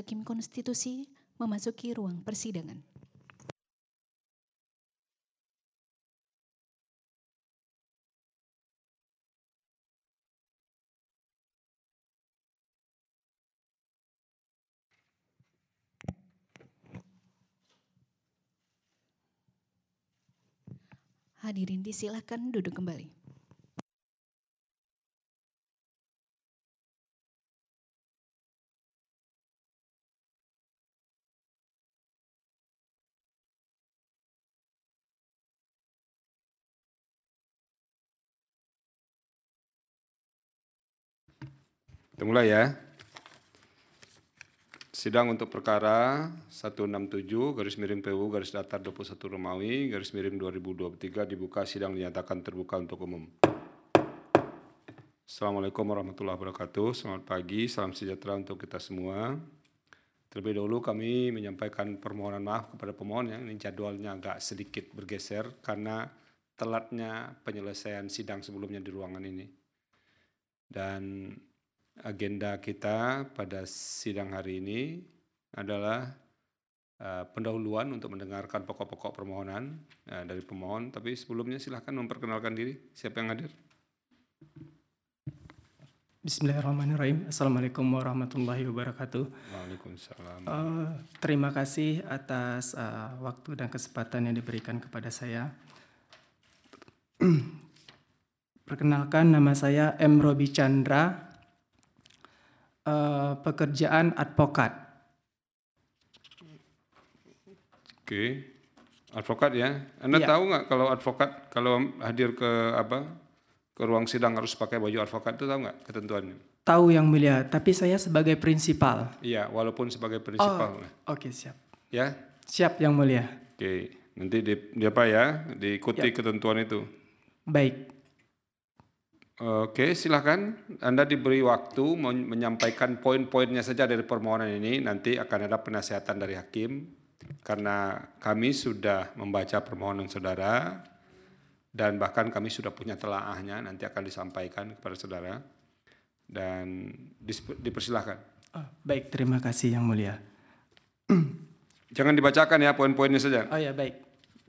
Hakim Konstitusi memasuki ruang persidangan. Hadirin disilakan duduk kembali. Kita mulai ya. Sidang untuk perkara 167/PU/Datar 21 Romawi/2023 dibuka, sidang dinyatakan terbuka untuk umum. Assalamualaikum warahmatullahi wabarakatuh. Selamat pagi, salam sejahtera untuk kita semua. Terlebih dahulu kami menyampaikan permohonan maaf kepada pemohon yang ini jadwalnya agak sedikit bergeser karena telatnya penyelesaian sidang sebelumnya di ruangan ini. Dan agenda kita pada sidang hari ini adalah pendahuluan untuk mendengarkan pokok-pokok permohonan dari pemohon. Tapi sebelumnya silahkan memperkenalkan diri. Siapa yang hadir? Bismillahirrahmanirrahim. Assalamualaikum warahmatullahi wabarakatuh. Waalaikumsalam. Terima kasih atas waktu dan kesempatan yang diberikan kepada saya. Perkenalkan, nama saya M. Robi Chandra. Pekerjaan advokat. Oke, advokat ya. Anda Iya. tahu nggak kalau advokat kalau hadir ke ruang sidang harus pakai baju advokat, itu tahu nggak ketentuannya? Tahu yang mulia, tapi saya sebagai prinsipal. Iya, walaupun sebagai prinsipal. Oke, siap. Ya. Siap yang mulia. Oke, nanti diikuti ketentuan itu. Baik. Oke, silakan. Anda diberi waktu menyampaikan poin-poinnya saja dari permohonan ini. Nanti akan ada penasihatan dari hakim. Karena kami sudah membaca permohonan saudara. Dan bahkan kami sudah punya telaahnya. Nanti akan disampaikan kepada saudara. Dan dipersilahkan. Baik, terima kasih yang mulia. Jangan dibacakan ya poin-poinnya saja. Oh ya, baik.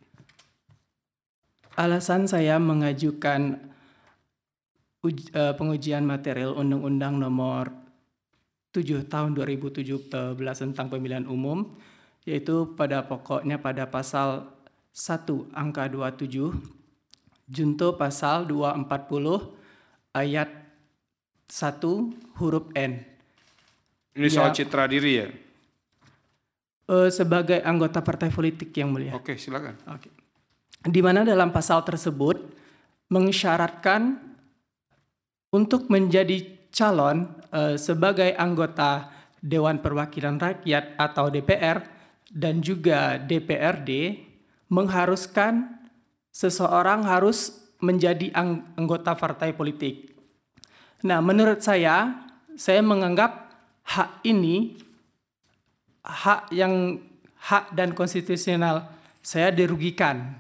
Alasan saya mengajukan pengujian material Undang-Undang Nomor 7 Tahun 2017 tentang Pemilihan Umum, yaitu pada pokoknya pada pasal 1 angka 27 junto pasal 240 ayat 1 huruf N. Ini soal citra diri ya? Sebagai anggota partai politik yang mulia. Oke, silakan. Oke. Di mana dalam pasal tersebut mengisyaratkan untuk menjadi calon sebagai anggota Dewan Perwakilan Rakyat atau DPR dan juga DPRD mengharuskan seseorang harus menjadi anggota partai politik. Nah, menurut saya menganggap hak ini hak dan konstitusional saya dirugikan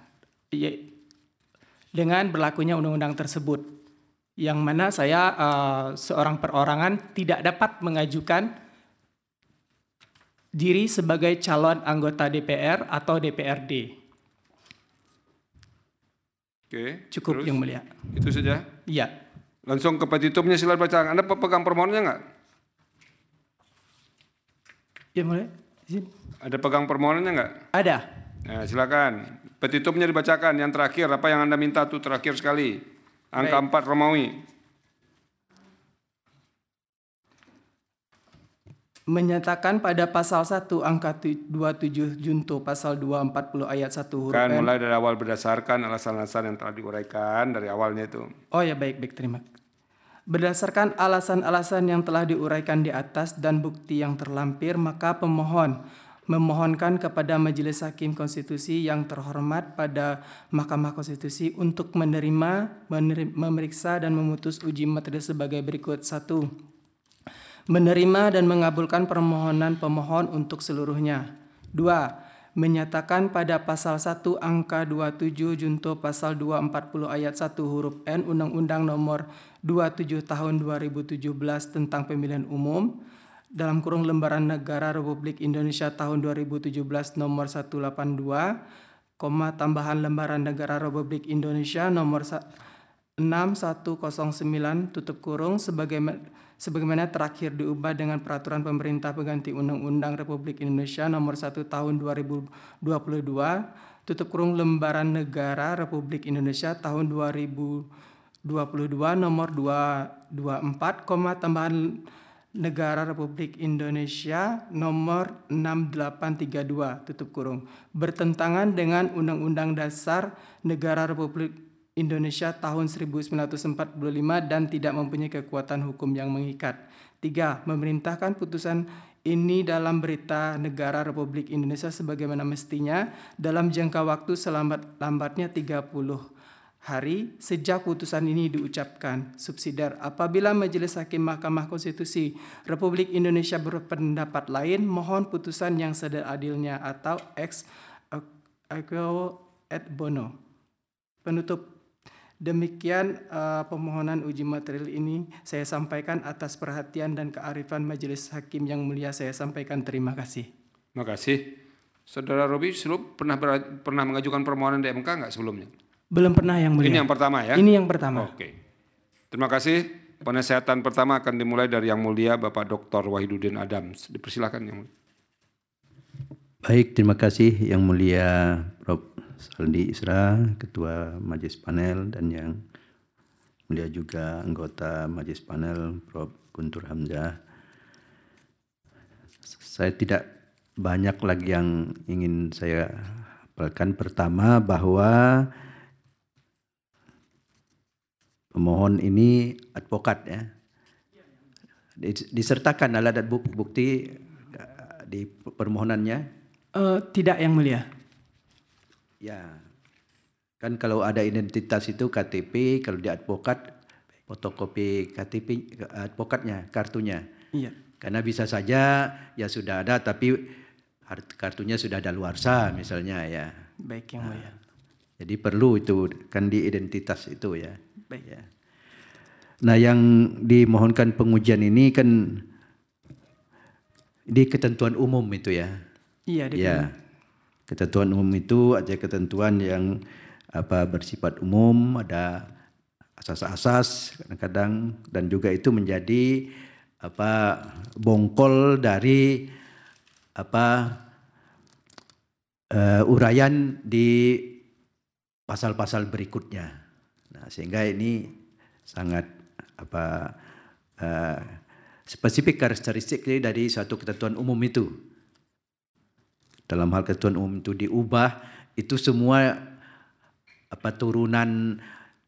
dengan berlakunya undang-undang tersebut. Yang mana saya seorang perorangan tidak dapat mengajukan diri sebagai calon anggota DPR atau DPRD. Oke, cukup terus? yang mulia. Itu saja? Iya. Langsung ke petitumnya, silakan baca. Anda pegang permohonannya nggak? Ya mulia. Izin. Ada pegang permohonannya nggak? Ada. Nah, silakan. Petitumnya dibacakan. Yang terakhir, apa yang Anda minta tuh terakhir sekali. Angka 4 Romawi. Menyatakan pada pasal 1 angka 27 junto pasal 240 ayat 1 huruf Kan N. mulai dari awal berdasarkan alasan-alasan yang telah diuraikan dari awalnya itu. Oh ya, baik, terima. Berdasarkan alasan-alasan yang telah diuraikan di atas dan bukti yang terlampir, maka pemohon memohonkan kepada Majelis Hakim Konstitusi yang terhormat pada Mahkamah Konstitusi untuk memeriksa dan memutus uji materi sebagai berikut. 1. Menerima dan mengabulkan permohonan pemohon untuk seluruhnya. 2. Menyatakan pada pasal 1 angka 27 junto pasal 240 ayat 1 huruf N Undang-Undang Nomor 27 Tahun 2017 tentang Pemilihan Umum dalam kurung Lembaran Negara Republik Indonesia tahun 2017 nomor 182, tambahan Lembaran Negara Republik Indonesia nomor 6109 tutup kurung sebagaimana terakhir diubah dengan Peraturan Pemerintah Pengganti Undang-Undang Republik Indonesia nomor 1 tahun 2022 tutup kurung Lembaran Negara Republik Indonesia tahun 2022 nomor 224, tambahan Negara Republik Indonesia nomor 6832 tutup kurung bertentangan dengan Undang-Undang Dasar Negara Republik Indonesia tahun 1945 dan tidak mempunyai kekuatan hukum yang mengikat. 3. Memerintahkan putusan ini dalam Berita Negara Republik Indonesia sebagaimana mestinya dalam jangka waktu selambat-lambatnya 30 hari sejak putusan ini diucapkan. Subsidiar, apabila Majelis Hakim Mahkamah Konstitusi Republik Indonesia berpendapat lain, mohon putusan yang seadil-adilnya atau ex aequo et bono. Penutup, demikian pemohonan uji material ini saya sampaikan atas perhatian dan kearifan Majelis Hakim yang mulia. Saya sampaikan terima kasih. Terima kasih. Saudara Robi, pernah mengajukan permohonan di MK nggak sebelumnya? Belum pernah yang mulia. Ini yang pertama ya? Ini yang pertama. Oke. Terima kasih. Penasehatan pertama akan dimulai dari Yang Mulia Bapak Dr. Wahidudin Adams. Dipersilakan Yang Mulia. Baik, terima kasih Yang Mulia Prof. Saldi Isra, Ketua Majelis Panel, dan Yang Mulia juga anggota Majelis Panel Prof. Guntur Hamzah. Saya tidak banyak lagi yang ingin saya hafalkan. Pertama, bahwa pemohon ini advokat ya. Disertakan alat bukti di permohonannya? Tidak yang mulia. Ya, kan kalau ada identitas itu KTP, kalau di advokat fotokopi KTP advokatnya, kartunya. Iya. Karena bisa saja ya sudah ada tapi kartunya sudah daluarsa misalnya ya. Baik yang mulia. Jadi perlu itu kan di identitas itu ya. Baik. Ya. Nah, yang dimohonkan pengujian ini kan di ketentuan umum itu ya. Iya, ya. Ketentuan umum itu ada ketentuan yang bersifat umum, ada asas-asas kadang-kadang, dan juga itu menjadi bongkol dari uraian di pasal-pasal berikutnya. Nah, sehingga ini sangat spesifik karakteristik dari suatu ketentuan umum itu. Dalam hal ketentuan umum itu diubah, itu semua turunan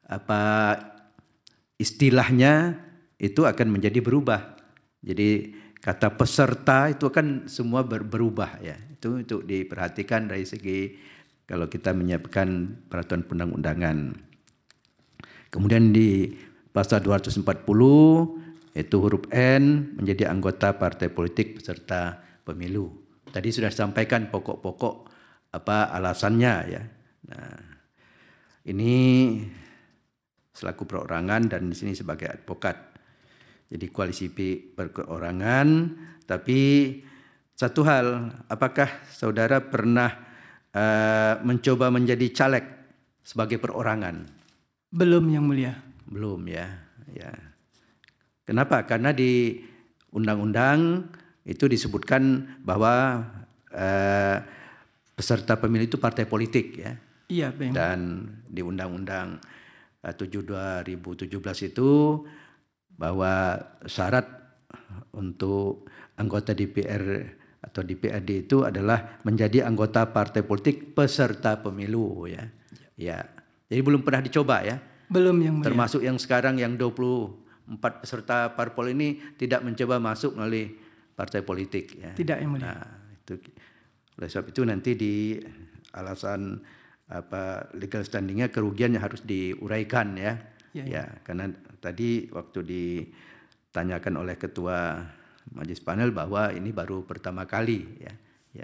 istilahnya itu akan menjadi berubah. Jadi kata peserta itu akan semua berubah ya. Itu untuk diperhatikan dari segi kalau kita menyiapkan peraturan perundang-undangan. Kemudian di pasal 240 itu huruf N menjadi anggota partai politik peserta pemilu. Tadi sudah sampaikan pokok-pokok alasannya ya. Nah, ini selaku perorangan dan di sini sebagai advokat. Jadi koalisi perorangan, tapi satu hal, apakah saudara pernah mencoba menjadi caleg sebagai perorangan? Belum yang mulia. Belum ya. Ya. Kenapa? Karena di undang-undang itu disebutkan bahwa peserta pemilu itu partai politik ya. Iya, Bang. Dan di Undang-Undang 7 2017 itu bahwa syarat untuk anggota DPR atau DPRD itu adalah menjadi anggota partai politik peserta pemilu ya. Ya. Jadi belum pernah dicoba ya. Belum yang mulia. Termasuk yang sekarang yang 24 peserta parpol ini tidak mencoba masuk melalui partai politik ya. Tidak yang mulia. Nah, itu oleh sebab itu nanti di alasan legal standingnya kerugian yang harus diuraikan ya. Ya, karena tadi waktu ditanyakan oleh ketua Majelis Panel bahwa ini baru pertama kali ya. Ya.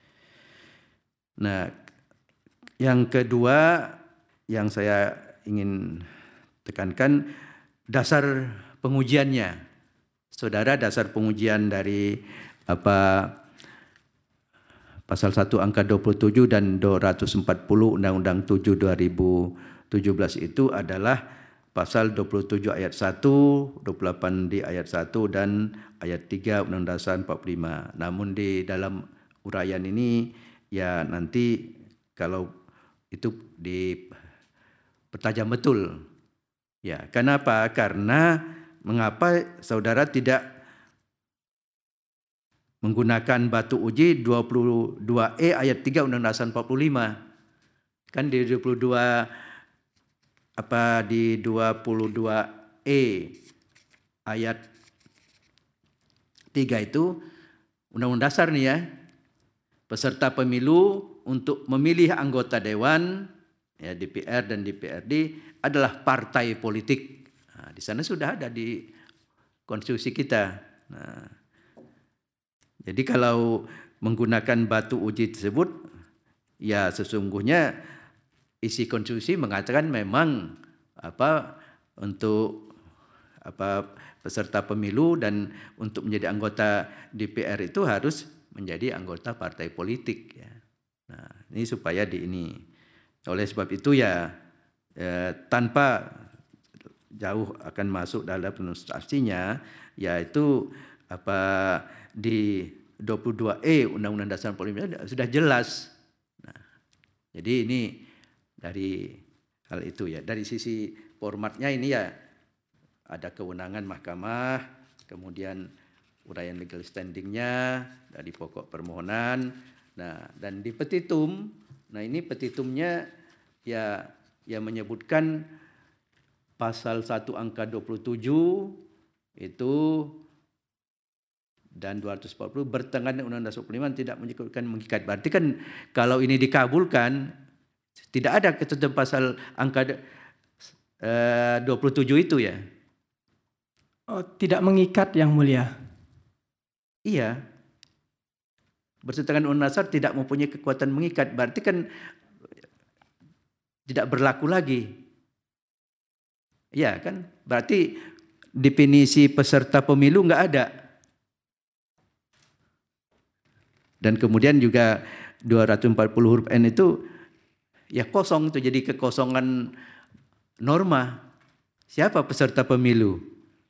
Nah, yang kedua yang saya ingin tekankan dasar pengujiannya Saudara, dasar pengujian dari pasal 1 angka 27 dan 240 Undang-Undang 7 2017 itu adalah pasal 27 ayat 1, 28 di ayat 1 dan ayat 3 Undang-Undang Dasar 45. Namun di dalam uraian ini ya nanti kalau itu dipertajam betul. Ya, kenapa? Karena mengapa saudara tidak menggunakan batu uji 22E ayat 3 Undang-Undang Dasar 45. Kan di 22E ayat 3 itu Undang-Undang Dasar nih ya. Peserta pemilu untuk memilih anggota dewan ya DPR dan DPRD adalah partai politik. Nah, di sana sudah ada di konstitusi kita. Nah, jadi kalau menggunakan batu uji tersebut, ya sesungguhnya isi konstitusi mengatakan memang untuk peserta pemilu dan untuk menjadi anggota DPR itu harus menjadi anggota partai politik. Ya. Nah, ini supaya oleh sebab itu ya tanpa jauh akan masuk dalam substansinya, yaitu di 22E Undang-Undang Dasar 45 sudah jelas. Nah, jadi ini dari hal itu ya. Dari sisi formatnya ini ya ada kewenangan mahkamah, kemudian uraian legal standingnya dari pokok permohonan. Nah, dan di petitum, nah ini petitumnya ya menyebutkan pasal 1 angka 27 itu dan 240 bertentangan dengan Undang-Undang Dasar 45 tidak mengikat. Berarti kan kalau ini dikabulkan tidak ada ketentuan pasal angka 27 itu ya. Oh, tidak mengikat Yang Mulia. Iya. Bertentangan dengan Undang-Undang Dasar tidak mempunyai kekuatan mengikat. Berarti kan tidak berlaku lagi. Iya kan? Berarti definisi peserta pemilu enggak ada. Dan kemudian juga 240 huruf N itu ya kosong, itu jadi kekosongan norma. Siapa peserta pemilu?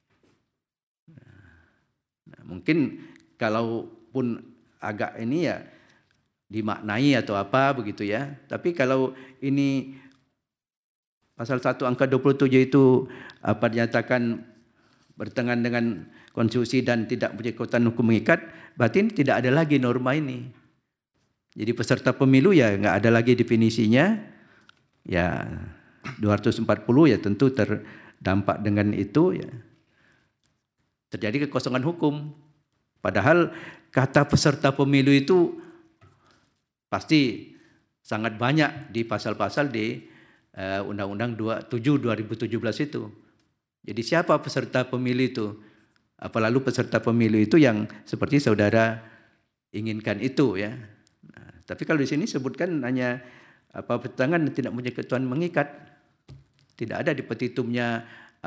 Nah, mungkin kalaupun agak ini ya dimaknai atau apa begitu ya. Tapi kalau ini pasal 1 angka 27 itu dinyatakan bertentangan dengan konstitusi dan tidak punya kekuatan hukum mengikat, berarti tidak ada lagi norma ini. Jadi peserta pemilu ya nggak ada lagi definisinya. Ya 240 ya tentu terdampak dengan itu ya. Terjadi kekosongan hukum. Padahal kata peserta pemilu itu pasti sangat banyak di pasal-pasal di Undang-Undang 27 2017 itu. Jadi siapa peserta pemilu itu? Apalagi peserta pemilu itu yang seperti saudara inginkan itu ya. Nah, tapi kalau di sini sebutkan hanya pertentangan tidak punya ketentuan mengikat. Tidak ada di petitumnya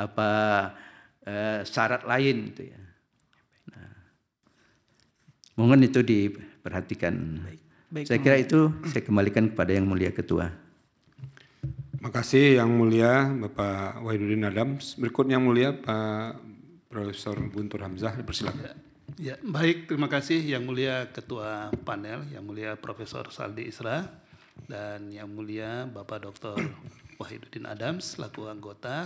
syarat lain itu ya. Nah, mohon itu diperhatikan. Baik, saya kira itu saya kembalikan kepada Yang Mulia Ketua. Terima kasih Yang Mulia Bapak Wahidudin Adams. Berikutnya Yang Mulia Pak Profesor Guntur Hamzah, dipersilakan. Ya, baik, terima kasih Yang Mulia Ketua Panel, Yang Mulia Profesor Saldi Isra, dan Yang Mulia Bapak Dr. Wahidudin Adams, selaku anggota,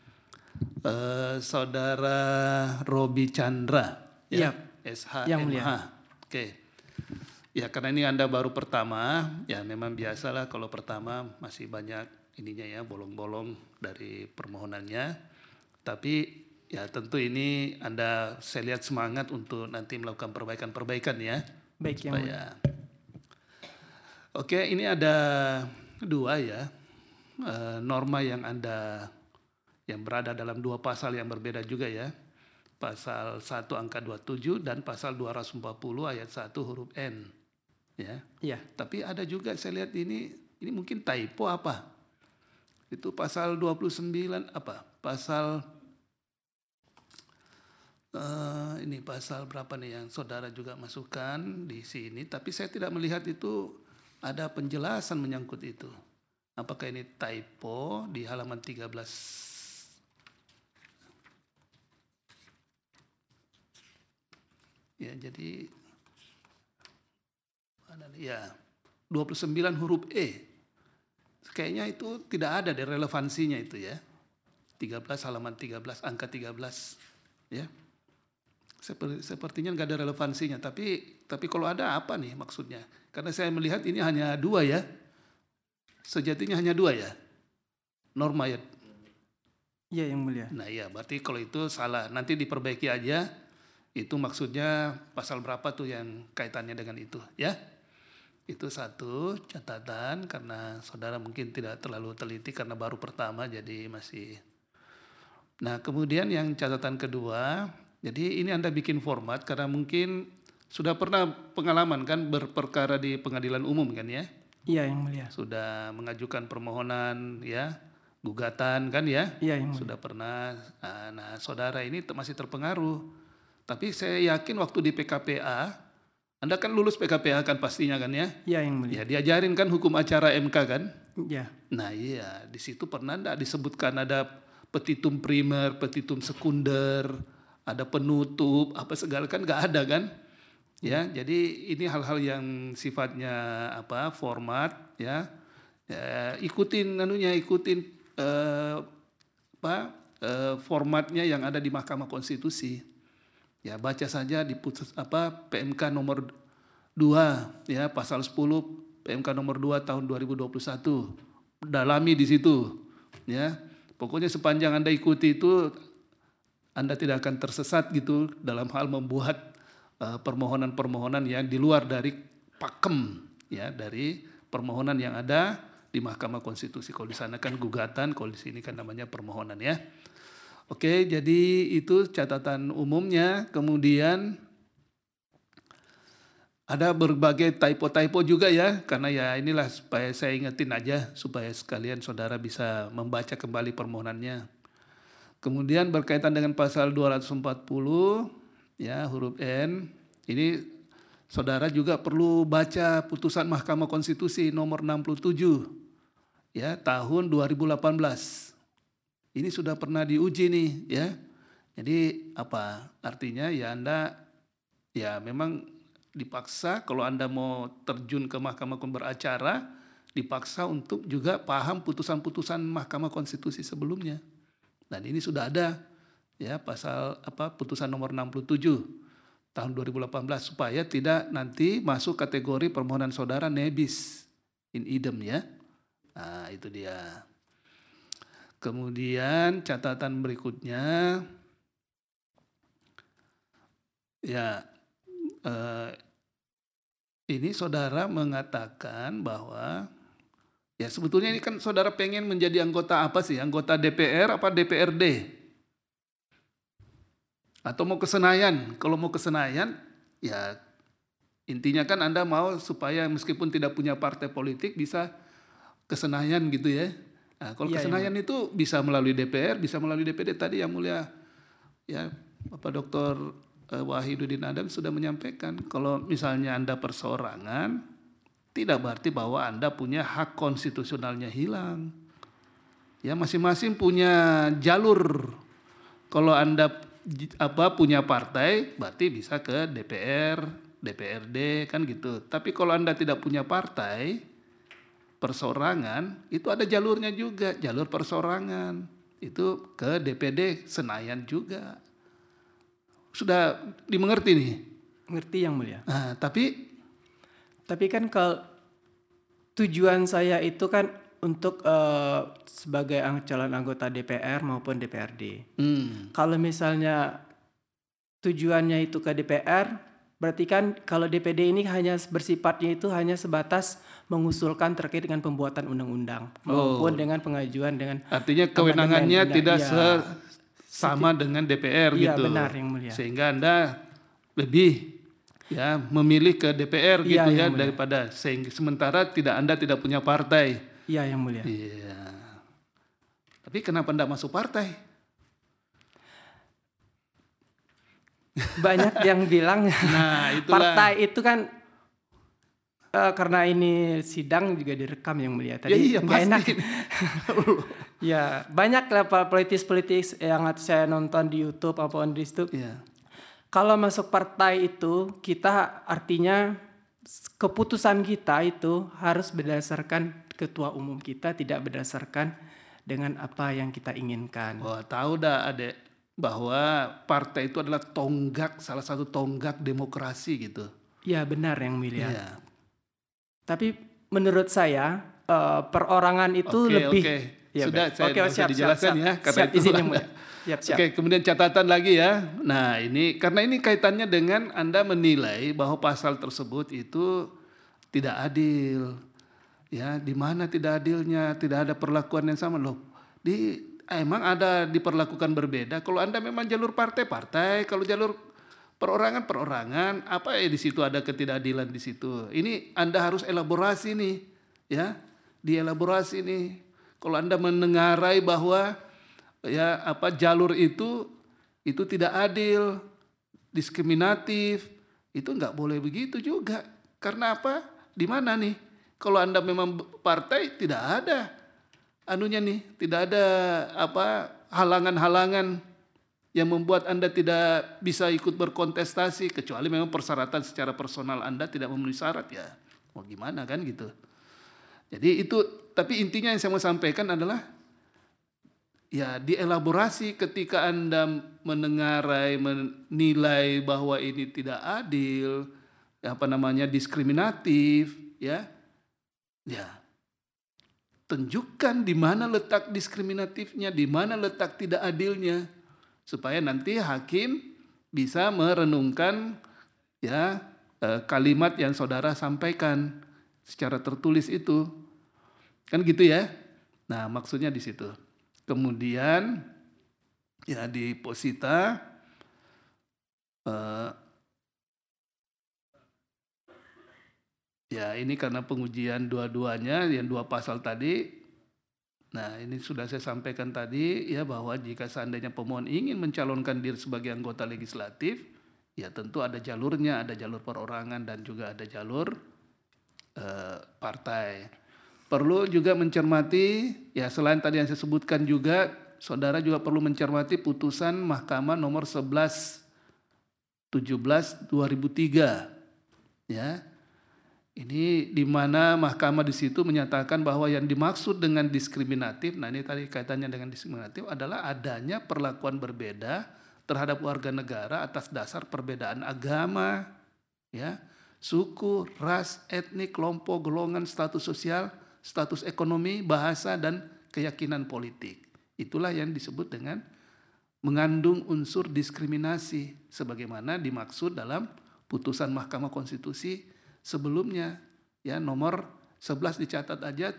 Saudara Robi Chandra, ya, SHMH. Oke. Ya, karena ini Anda baru pertama, ya memang biasalah kalau pertama masih banyak ininya ya, bolong-bolong dari permohonannya. Tapi ya tentu ini Anda saya lihat semangat untuk nanti melakukan perbaikan-perbaikan ya. Baik, Yang Mulia. Oke, ini ada dua ya norma yang berada dalam dua pasal yang berbeda juga ya. Pasal 1 angka 27 dan pasal 240 ayat 1 huruf N. Ya. Iya. Tapi ada juga saya lihat ini mungkin typo apa? Itu pasal 29 apa? Pasal ini pasal berapa nih yang saudara juga masukkan di sini, tapi saya tidak melihat itu ada penjelasan menyangkut itu. Apakah ini typo di halaman 13? Ya, jadi ya 29 huruf E. Kayaknya itu tidak ada deh relevansinya itu ya. 13 halaman 13 angka 13 ya. Sepertinya nggak ada relevansinya, tapi kalau ada apa nih maksudnya? Karena saya melihat ini hanya 2 ya. Sejatinya hanya 2 ya. Norma ya. Iya yang mulia. Nah iya, berarti kalau itu salah. Nanti diperbaiki aja. Itu maksudnya pasal berapa tuh yang kaitannya dengan itu ya. Itu satu catatan karena saudara mungkin tidak terlalu teliti karena baru pertama jadi masih. Nah kemudian yang catatan kedua, jadi ini Anda bikin format karena mungkin sudah pernah pengalaman kan berperkara di pengadilan umum kan ya? Iya yang mulia. Sudah mengajukan permohonan ya, gugatan kan ya? Iya yang mulia. Sudah pernah. Nah saudara ini masih terpengaruh. Tapi saya yakin waktu di PKPA, Anda kan lulus PKPA kan pastinya kan ya? Iya yang mulia. Ya diajarin kan hukum acara MK kan? Iya. Nah iya, di situ pernah enggak disebutkan ada petitum primer, petitum sekunder, ada penutup, apa segala kan nggak ada kan? Ya, jadi ini hal-hal yang sifatnya apa format ya, ikutin formatnya yang ada di Mahkamah Konstitusi. Ya baca saja di PMK nomor 2 ya pasal 10 PMK nomor 2 tahun 2021. Dalami di situ ya. Pokoknya sepanjang Anda ikuti itu Anda tidak akan tersesat gitu dalam hal membuat permohonan-permohonan yang di luar dari pakem ya, dari permohonan yang ada di Mahkamah Konstitusi. Kalau di sana kan gugatan, kalau di sini kan namanya permohonan ya. Oke, jadi itu catatan umumnya. Kemudian ada berbagai typo-typo juga ya, karena ya inilah supaya saya ingetin aja supaya sekalian saudara bisa membaca kembali permohonannya. Kemudian berkaitan dengan pasal 240 ya huruf N, ini saudara juga perlu baca putusan Mahkamah Konstitusi nomor 67 ya tahun 2018. Ini sudah pernah diuji nih ya. Jadi apa artinya ya Anda ya memang dipaksa kalau Anda mau terjun ke Mahkamah beracara dipaksa untuk juga paham putusan-putusan Mahkamah Konstitusi sebelumnya. Dan ini sudah ada ya pasal putusan nomor 67 tahun 2018 supaya tidak nanti masuk kategori permohonan saudara nebis in idem ya. Nah, itu dia. Kemudian catatan berikutnya ya ini saudara mengatakan bahwa ya sebetulnya ini kan saudara pengen menjadi anggota apa sih? Anggota DPR apa DPRD? Atau mau ke Senayan? Kalau mau ke Senayan ya intinya kan Anda mau supaya meskipun tidak punya partai politik bisa ke Senayan gitu ya. Nah, kalau ke Senayan itu bisa melalui DPR, bisa melalui DPD tadi yang mulia ya Bapak Dr. Wahidudin Adam sudah menyampaikan kalau misalnya Anda perseorangan tidak berarti bahwa Anda punya hak konstitusionalnya hilang. Ya masing-masing punya jalur. Kalau Anda punya partai berarti bisa ke DPR, DPRD kan gitu. Tapi kalau Anda tidak punya partai perseorangan itu ada jalurnya juga, jalur perseorangan itu ke DPD Senayan juga. Sudah dimengerti nih? Ngerti yang mulia. Nah, tapi kan kalau tujuan saya itu kan untuk sebagai calon anggota DPR maupun DPRD. Kalau misalnya tujuannya itu ke DPR, berarti kan kalau DPD ini hanya bersifatnya itu hanya sebatas mengusulkan terkait dengan pembuatan undang-undang maupun dengan pengajuan dengan artinya kewenangannya tidak sama dengan DPR gitu. Iya benar yang mulia. Sehingga Anda lebih ya memilih ke DPR gitu ya daripada sementara Anda tidak punya partai. Iya yang mulia. Iya. Tapi kenapa Anda masuk partai? Banyak yang bilang Nah, itulah. partai itu kan karena ini sidang juga direkam yang mulia tadi. Iya, nggak enak. pasti. Ya banyak lah politis-politis yang saya nonton di YouTube apapun di situ. Iya. Kalau masuk partai itu kita artinya keputusan kita itu harus berdasarkan ketua umum kita, tidak berdasarkan dengan apa yang kita inginkan. Wah, tahu dah Adek bahwa partai itu adalah tonggak, salah satu tonggak demokrasi gitu. Ya benar yang mulia. Iya. Tapi menurut saya perorangan itu lebih. Oke. Ya, Sudah, saya oke, siap, dijelaskan siap, ya. siap. Karena Siap, itu izin yang Anda. mulia. Siap. Oke, kemudian catatan lagi ya. Nah, karena ini kaitannya dengan Anda menilai bahwa pasal tersebut itu tidak adil. Ya, di mana tidak adilnya? Tidak ada perlakuan yang sama loh. Emang ada diperlakukan berbeda. Kalau Anda memang jalur partai, kalau jalur perorangan, apa di situ ada ketidakadilan di situ. Ini Anda harus elaborasi nih, ya. Dielaborasi nih. Kalau Anda menengarai bahwa ya jalur itu tidak adil, diskriminatif, itu nggak boleh begitu juga. Karena apa? Di mana nih? Kalau Anda memang partai tidak ada tidak ada halangan-halangan yang membuat Anda tidak bisa ikut berkontestasi kecuali memang persyaratan secara personal Anda tidak memenuhi syarat ya. Mau gimana kan gitu. Jadi itu, tapi intinya yang saya mau sampaikan adalah ya dielaborasi ketika Anda menilai bahwa ini tidak adil, diskriminatif, ya. Tunjukkan di mana letak diskriminatifnya, di mana letak tidak adilnya, supaya nanti hakim bisa merenungkan ya kalimat yang saudara sampaikan secara tertulis itu, kan gitu ya. Nah maksudnya di situ. Kemudian ya di posita ya ini karena pengujian dua-duanya yang dua pasal tadi. Nah ini sudah saya sampaikan tadi ya bahwa jika seandainya pemohon ingin mencalonkan diri sebagai anggota legislatif, ya tentu ada jalurnya, ada jalur perorangan dan juga ada jalur partai. Perlu juga mencermati, ya selain tadi yang saya sebutkan juga, saudara juga perlu mencermati putusan Mahkamah nomor 11/17/2003. Ya. Ini di mana mahkamah di situ menyatakan bahwa yang dimaksud dengan diskriminatif, nah ini tadi kaitannya dengan diskriminatif adalah adanya perlakuan berbeda terhadap warga negara atas dasar perbedaan agama, ya, suku, ras, etnik, kelompok, golongan, status sosial, status ekonomi, bahasa, dan keyakinan politik. Itulah yang disebut dengan mengandung unsur diskriminasi sebagaimana dimaksud dalam putusan Mahkamah Konstitusi sebelumnya, ya nomor 11 dicatat aja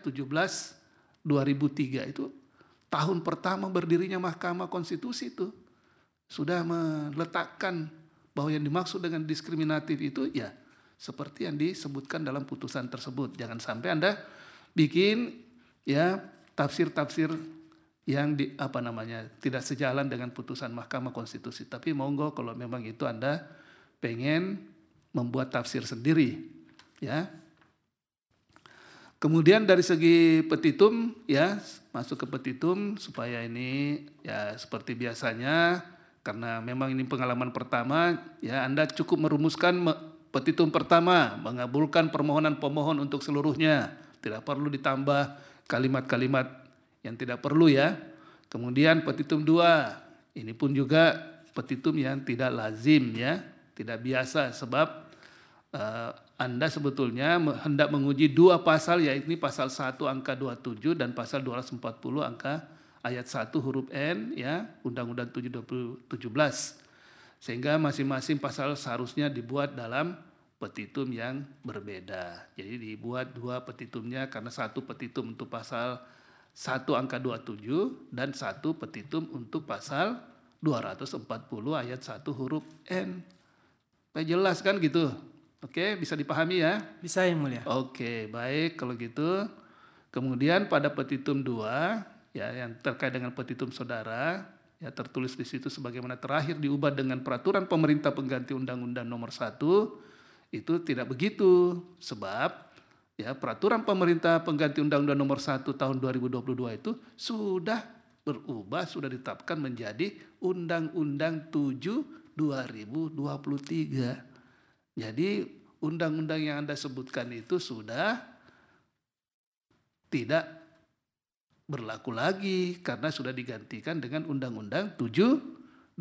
17/2003 itu tahun pertama berdirinya Mahkamah Konstitusi itu sudah meletakkan bahwa yang dimaksud dengan diskriminatif itu ya seperti yang disebutkan dalam putusan tersebut. Jangan sampai Anda bikin ya tafsir-tafsir yang tidak sejalan dengan putusan Mahkamah Konstitusi. Tapi monggo kalau memang itu Anda pengen membuat tafsir sendiri. Ya. Kemudian dari segi petitum ya, masuk ke petitum supaya ini ya seperti biasanya karena memang ini pengalaman pertama ya Anda cukup merumuskan petitum pertama, mengabulkan permohonan pemohon untuk seluruhnya. Tidak perlu ditambah kalimat-kalimat yang tidak perlu ya. Kemudian petitum 2, ini pun juga petitum yang tidak lazim ya, tidak biasa sebab Anda sebetulnya hendak menguji dua pasal, yaitu pasal 1 angka 27 dan pasal 240 angka ayat 1 huruf N ya Undang-Undang 7 2017. Sehingga masing-masing pasal seharusnya dibuat dalam petitum yang berbeda. Jadi dibuat dua petitumnya karena satu petitum untuk pasal 1 angka 27 dan satu petitum untuk pasal 240 ayat 1 huruf N. Supaya jelas kan gitu. Oke, bisa dipahami ya? Bisa yang mulia. Oke, baik kalau gitu. Kemudian pada petitum 2, ya yang terkait dengan petitum saudara, Ya, tertulis di situ sebagaimana terakhir diubah dengan peraturan pemerintah pengganti Undang-Undang Nomor 1, itu tidak begitu. Sebab ya peraturan pemerintah pengganti Undang-Undang Nomor 1 tahun 2022 itu sudah berubah, sudah ditetapkan menjadi Undang-Undang 7 2023. Jadi undang-undang yang Anda sebutkan itu sudah tidak berlaku lagi karena sudah digantikan dengan Undang-Undang 7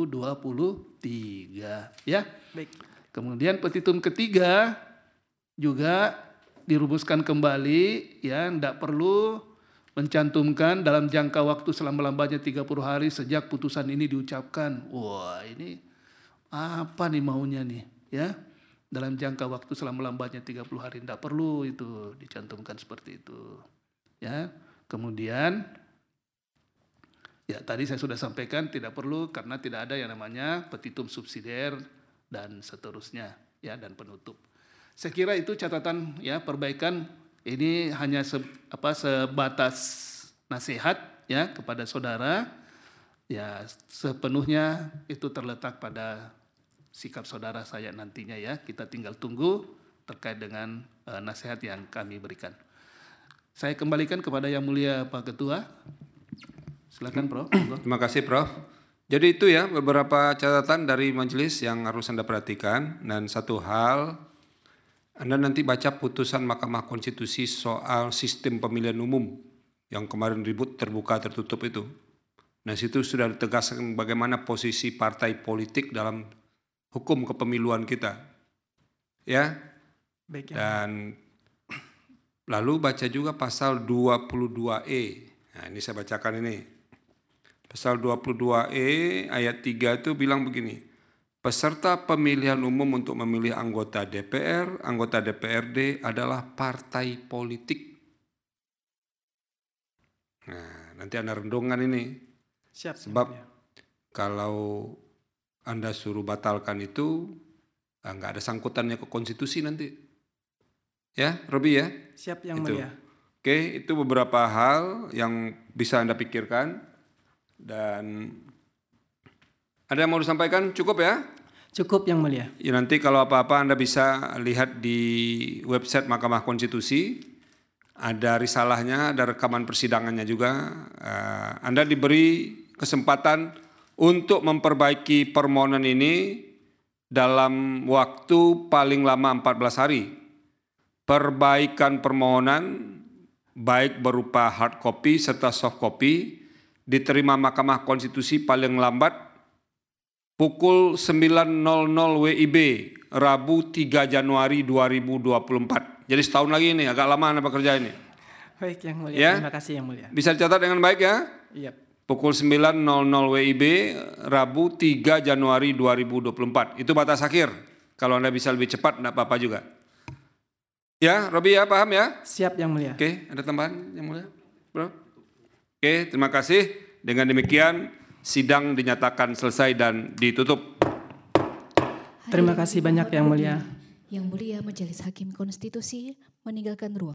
2023 ya. Baik. Kemudian petitum ketiga juga dirumuskan kembali ya, tidak perlu mencantumkan dalam jangka waktu selama-lambatnya 30 hari sejak putusan ini diucapkan. Wah, ini apa nih maunya nih ya? Dalam jangka waktu selama-lambatnya 30 hari tidak perlu itu dicantumkan seperti itu. Ya. Kemudian ya tadi saya sudah sampaikan tidak perlu karena tidak ada yang namanya petitum subsidiar dan seterusnya ya, dan penutup. Saya kira itu catatan ya, perbaikan ini hanya sebatas nasihat ya kepada saudara. Ya, sepenuhnya itu terletak pada sikap saudara saya nantinya ya. Kita tinggal tunggu terkait dengan nasihat yang kami berikan. Saya kembalikan kepada Yang Mulia Pak Ketua. Silakan Prof. Terima kasih Prof. Jadi itu ya beberapa catatan dari majelis yang harus Anda perhatikan. Dan satu hal, Anda nanti baca putusan Mahkamah Konstitusi soal sistem pemilihan umum yang kemarin ribut terbuka tertutup itu. Nah situ sudah ditegaskan bagaimana posisi partai politik dalam hukum kepemiluan kita. Ya. Baik, ya. Dan lalu baca juga pasal 22E. Nah ini saya bacakan ini. Pasal 22E ayat 3 itu bilang begini. Peserta pemilihan umum untuk memilih anggota DPR, anggota DPRD adalah partai politik. Nah nanti Anda rendungan ini. Siap. Sebab ya. kalau Anda suruh batalkan itu, nggak ada sangkutannya ke konstitusi nanti. Ya, Robi ya? Siap Yang itu. Mulia. Oke, itu beberapa hal yang bisa Anda pikirkan. Dan ada yang mau disampaikan? Cukup ya? Cukup Yang Mulia. Ya, nanti kalau apa-apa Anda bisa lihat di website Mahkamah Konstitusi. Ada risalahnya, ada rekaman persidangannya juga. Anda diberi kesempatan untuk memperbaiki permohonan ini dalam waktu paling lama 14 hari. Perbaikan permohonan baik berupa hard copy serta soft copy diterima Mahkamah Konstitusi paling lambat pukul 9.00 WIB Rabu 3 Januari 2024. Jadi setahun lagi ini, agak lama Anda bekerja ini. Baik Yang Mulia, Ya? terima kasih Yang Mulia. Bisa dicatat dengan baik ya? Iya. Pukul 9.00 WIB Rabu 3 Januari 2024. Itu batas akhir. Kalau Anda bisa lebih cepat tidak apa-apa juga. Ya, Robi ya, paham ya? Siap Yang Mulia. Oke, ada tambahan Yang Mulia? Bro? Oke, terima kasih. Dengan demikian, sidang dinyatakan selesai dan ditutup. Terima kasih banyak Yang Mulia. Yang Mulia Majelis Hakim Konstitusi meninggalkan ruang.